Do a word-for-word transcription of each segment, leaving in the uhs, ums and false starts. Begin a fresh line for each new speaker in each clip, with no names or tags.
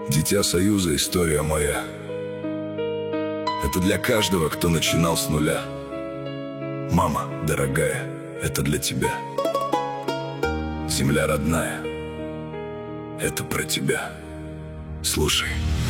Дитя Союза, история моя. Это для каждого, кто начинал с нуля. Мама, дорогая, это для тебя. Земля родная, это про тебя. Слушай.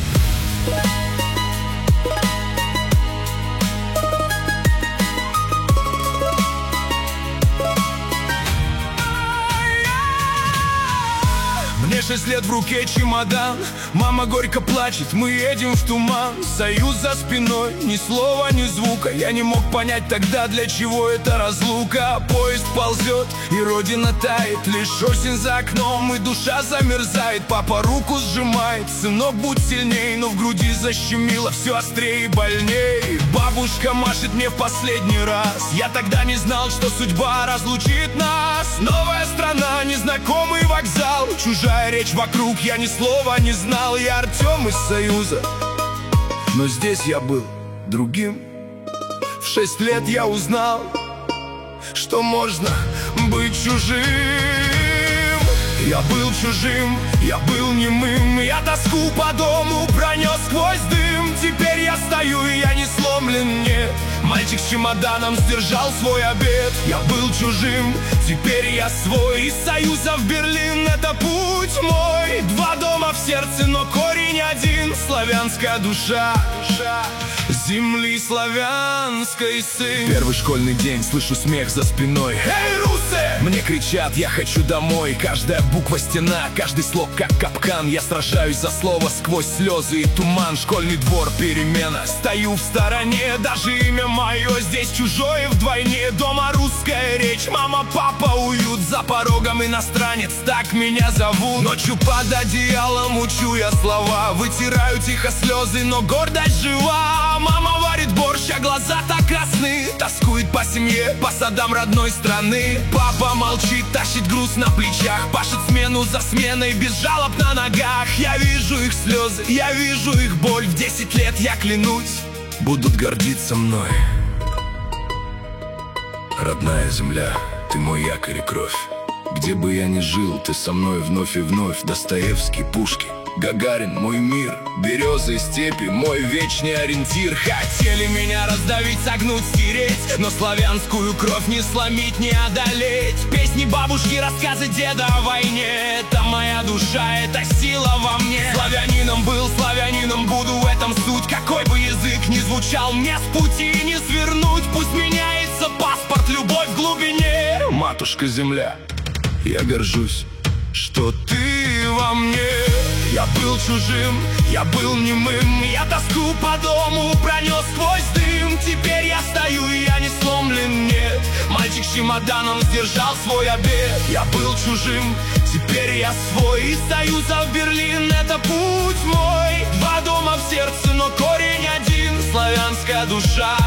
Мне шесть лет, в руке чемодан. Мама горько плачет, мы едем в туман. Союз за спиной, ни слова, ни звука. Я не мог понять тогда, для чего эта разлука. Поезд ползет, и родина тает. Лишь осень за окном, и душа замерзает. Папа руку сжимает, сынок, будь сильней. Но в груди защемило все острее и больней. Бабушка машет мне в последний раз. Я тогда не знал, что судьба разлучит нас. Новая страна, незнакомый вокзал, чужая речь вокруг, я ни слова не знал. Я Артем из Союза, но здесь я был другим. В шесть лет я узнал, что можно быть чужим. Я был чужим, я был немым. Я тоску по дому пронес сквозь дым. Теперь я стою, и я не сломлен, нет. Мальчик с чемоданом сдержал свой обет. Я был чужим, теперь я свой. Из Союза в Берлин, это путь мой. Два дома в сердце, но корень один. Славянская душа, душа земли славянской сын. Первый школьный день, слышу смех за спиной. Эй, русы! Мне кричат, я хочу домой. Каждая буква стена, каждый слог как капкан. Я сражаюсь за слово сквозь слезы и туман. Школьный двор, перемена, стою в стороне. Даже имя мое здесь чужое вдвойне. Дома русская речь, мама, папа, уют. За порогом иностранец, так меня зовут. Ночью под одеялом учу я слова. Вытираю тихо слезы, но гордость жива. Мама варит борщ, а глаза так красны. Тоскует по семье, по садам родной страны. Папа молчит, тащит груз на плечах. Пашет смену за сменой, без жалоб на ногах. Я вижу их слезы, я вижу их боль. В десять лет, я клянусь, будут гордиться мной. Родная земля, ты мой якорь и кровь. Где бы я ни жил, ты со мной вновь и вновь. Достоевский, Пушкин, Гагарин, мой мир. Березы и степи, мой вечный ориентир. Хотели меня раздавить, согнуть, стереть, но славянскую кровь не сломить, не одолеть. Песни бабушки, рассказы деда о войне. Это моя душа, это сила во мне. Славянином был, славянином буду, в этом суть. Какой бы язык ни звучал, мне с пути не свернуть. Пусть меняется паспорт, любовь в глубине. Матушка земля, я горжусь, что ты во мне. Я был чужим, я был немым. Я тоску по дому пронес сквозь дым. Теперь я стою, и я не сломлен, нет. Мальчик с чемоданом сдержал свой обет. Я был чужим, теперь я свой. Из Союза в Берлин, это путь мой. Два дома в сердце, но корень один. Славянская душа,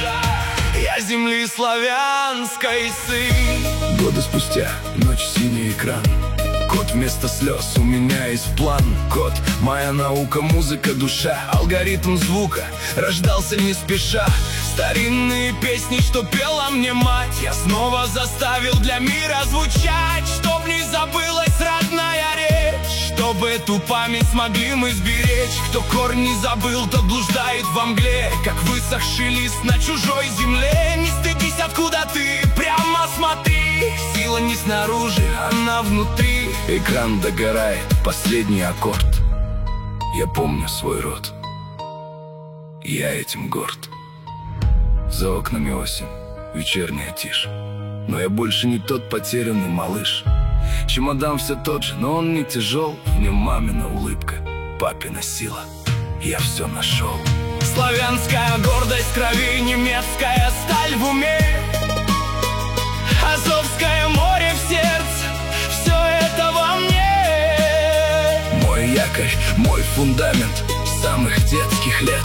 я земли славянской сын.
Годы спустя, ночь, синий экран. Код вместо слез, у меня есть план. Код, моя наука, музыка, душа. Алгоритм звука рождался не спеша. Старинные песни, что пела мне мать, я снова заставил для мира звучать. Чтоб не забылась родная речь, чтобы эту память смогли мы сберечь. Кто корни не забыл, тот блуждает во мгле, как высохший лист на чужой земле. Не стыдись, откуда ты, прямо смотри. Сила не снаружи, она внутри. Экран догорает, последний аккорд. Я помню свой род, я этим горд. За окнами осень, вечерняя тишь, но я больше не тот потерянный малыш. Чемодан все тот же, но он не тяжел. В нем мамина улыбка, папина сила. Я все нашел.
Славянская гордость в крови, немецкая сталь в уме. Азовское море в сердце, все это во мне.
Мой якорь, мой фундамент с самых детских лет.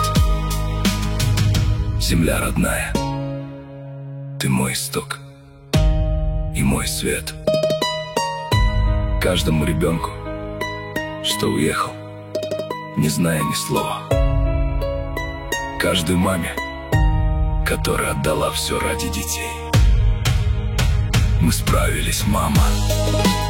Земля родная, ты мой исток и мой свет. Каждому ребенку, что уехал, не зная ни слова. Каждой маме, которая отдала все ради детей. Мы справились, мама.